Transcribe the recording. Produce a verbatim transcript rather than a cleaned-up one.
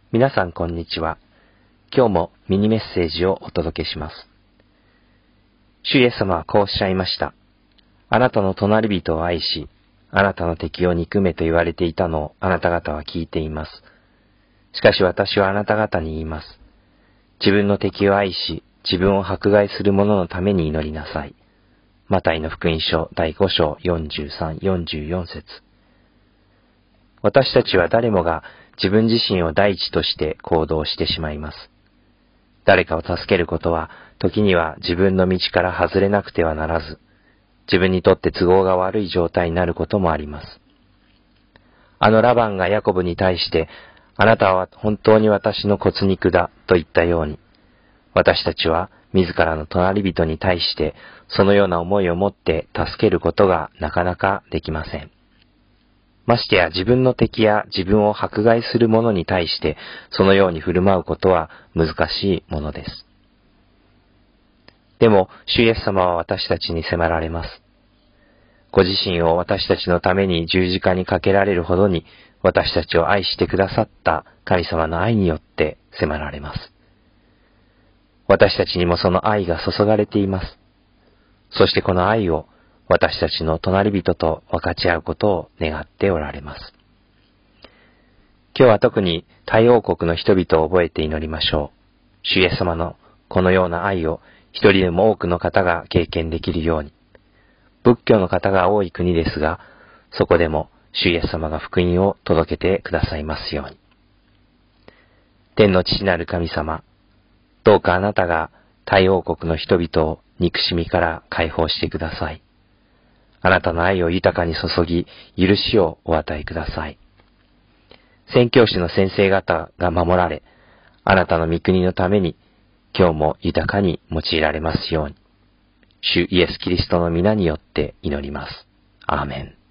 皆さんこんにちは。今日もミニメッセージをお届けします。主イエス様はこうおっしゃいました。あなたの隣人を愛し、あなたの敵を憎めと言われていたのをあなた方は聞いています。しかし私はあなた方に言います。自分の敵を愛し、自分を迫害する者のために祈りなさい。マタイの福音書だいご章よんじゅうさん、よんじゅうよん節。私たちは誰もが自分自身を第一として行動してしまいます。誰かを助けることは、時には自分の道から外れなくてはならず、自分にとって都合が悪い状態になることもあります。あのラバンがヤコブに対して、あなたは本当に私の骨肉だと言ったように、私たちは自らの隣人に対して、そのような思いを持って助けることがなかなかできません。ましてや自分の敵や自分を迫害する者に対して、そのように振る舞うことは難しいものです。でも、主イエス様は私たちに迫られます。ご自身を私たちのために十字架にかけられるほどに、私たちを愛してくださった神様の愛によって迫られます。私たちにもその愛が注がれています。そしてこの愛を私たちの隣人と分かち合うことを願っておられます。今日は特に大王国の人々を覚えて祈りましょう。主イエス様のこのような愛を一人でも多くの方が経験できるように。仏教の方が多い国ですが、そこでも主イエス様が福音を届けてくださいますように。天の父なる神様、どうかあなたが大王国の人々を憎しみから解放してください。あなたの愛を豊かに注ぎ、許しをお与えください。宣教師の先生方が守られ、あなたの御国のために今日も豊かに用いられますように。主イエス・キリストの皆によって祈ります。アーメン。